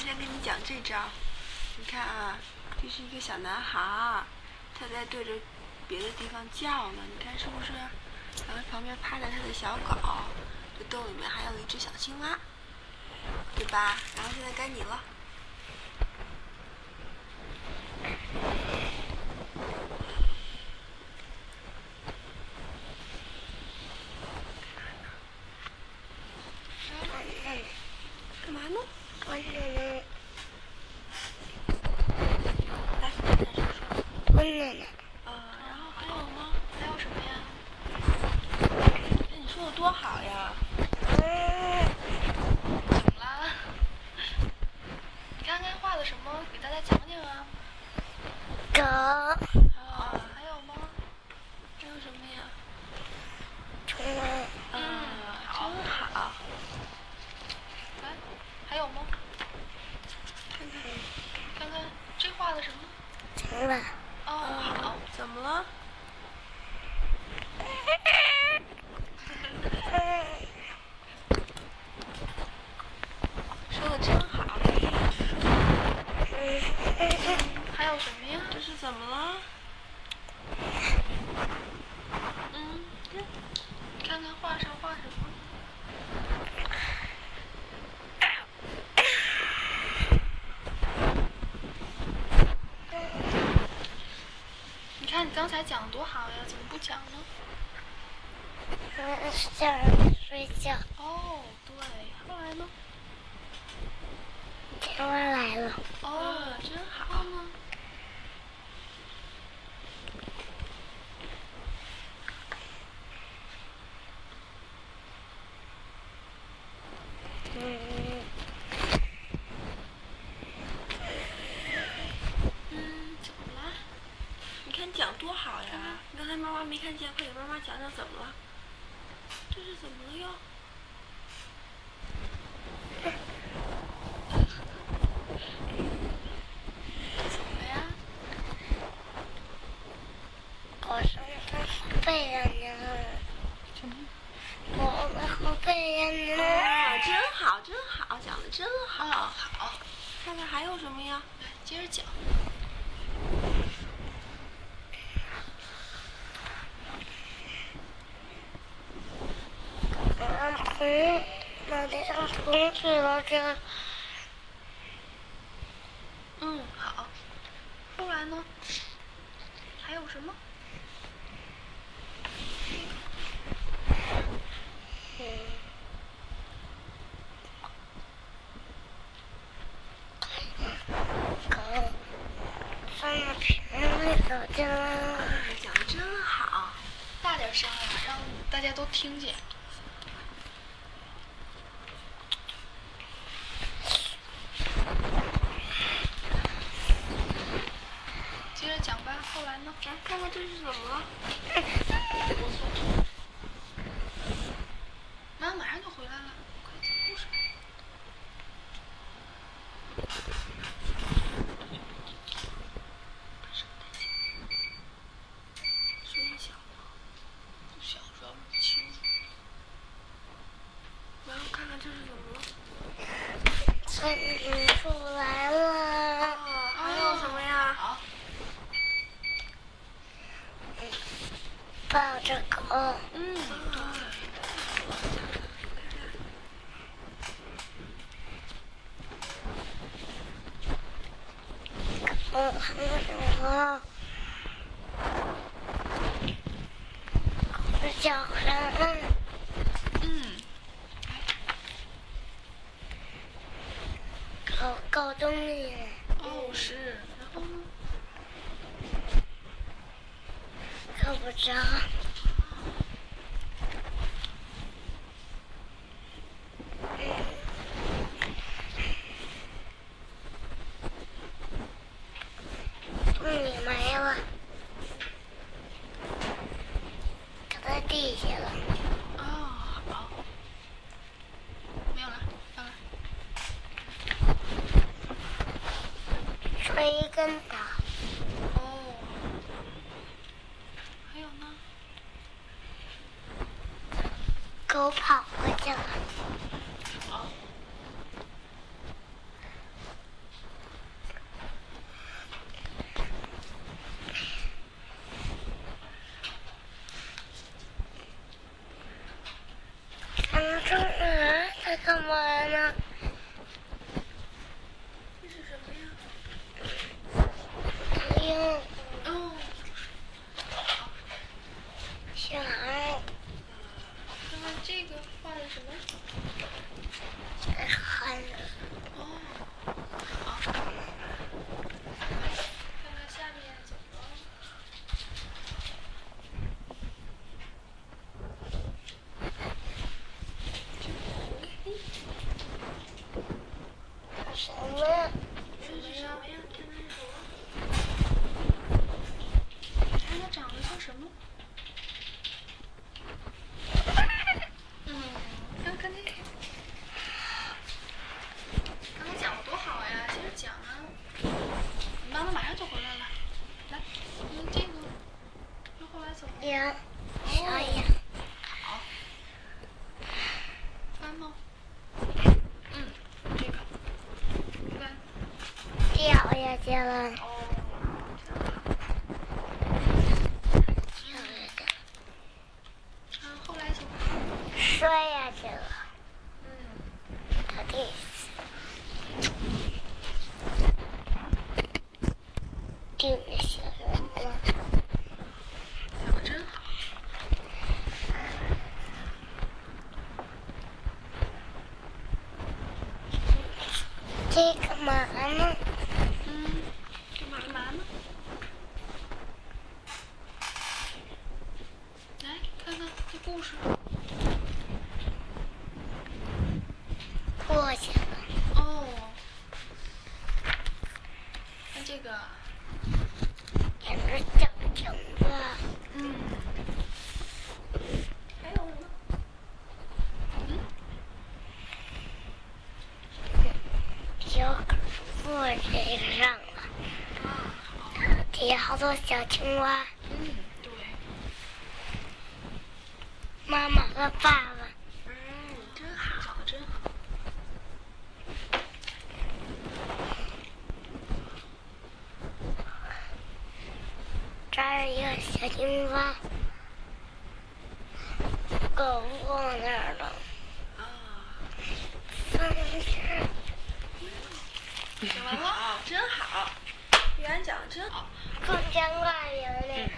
天给你讲这招。你看啊，这是一个小男孩，他在对着别的地方叫呢。你看是不是？然后旁边趴着他的小狗，这洞里面还有一只小青蛙，对吧？然后现在该你了。干嘛呢？ 我奶奶。 来，大声说。 我奶奶。 然后还有吗？还有什么呀？那你说的多好呀！怎么啦？你刚才画的什么？给大家讲讲啊。 狗。 还有吗？还有什么呀？ 虫。 真好。来，还有吗？看看这画的什么？ 虫了。 好。怎么了？说的真好。还有什么呀？这是怎么了？看看画上画什么？你看你刚才讲的多好呀，怎么不讲呢？ 想让你睡觉。 哦，对，后来呢？ 电话来了。 真好呢。怎么啦？你看讲多好呀！刚才妈妈没看见，快给妈妈讲讲怎么了？这是怎么了哟？怎么呀？ 我上的后背呀呢。 什么？ 我的后背呀呢。 真好，真好，讲的真好。好。看看还有什么呀？来，接着讲。 脑袋上虫死了这。 好。后来呢？还有什么？ 狗放到瓶里头去了。 讲的真好。大点声呀，让大家都听见。接着讲吧，后来呢？来看看这是怎么了？妈马上就回来了，快讲故事。声音小吗？不小，主要是轻。然后看看这是怎么了？ 村里出来了。 还有什么呀？好。 抱着狗。 对。 还有什么？狗的脚上。狗洞里。 是。然后呢？ 够不着。洞里没了。搁在地下了。 好。没有了，好了。 摔一跟倒。 还有呢？ 狗跑回去了。 看着。 哦，好，看看下面怎么了？ 什么呀？ 什么呀？看它长得像什么？看看那个。刚刚讲的多好呀，接着讲啊。妈妈马上就回来了。来，这个，然后来走。 羊，小羊。 好。翻吗？这个。翻。 掉下去了。 哦， 掉下去了。 后来怎么了？ 摔下去了。到地上。这个小人了。 想的真好。 这干嘛呢？ 干嘛呢？来看看这故事。 过去了。 哦，看这个。 简直讲成了。 还有呢？ 小狗坐这个上了。底下好多小青蛙。 对。 妈妈和爸爸。 真好，长得真好。 这儿一个小青蛙。狗坐那儿了。 讲完了，真好。玉安讲的真好。 不讲话有点。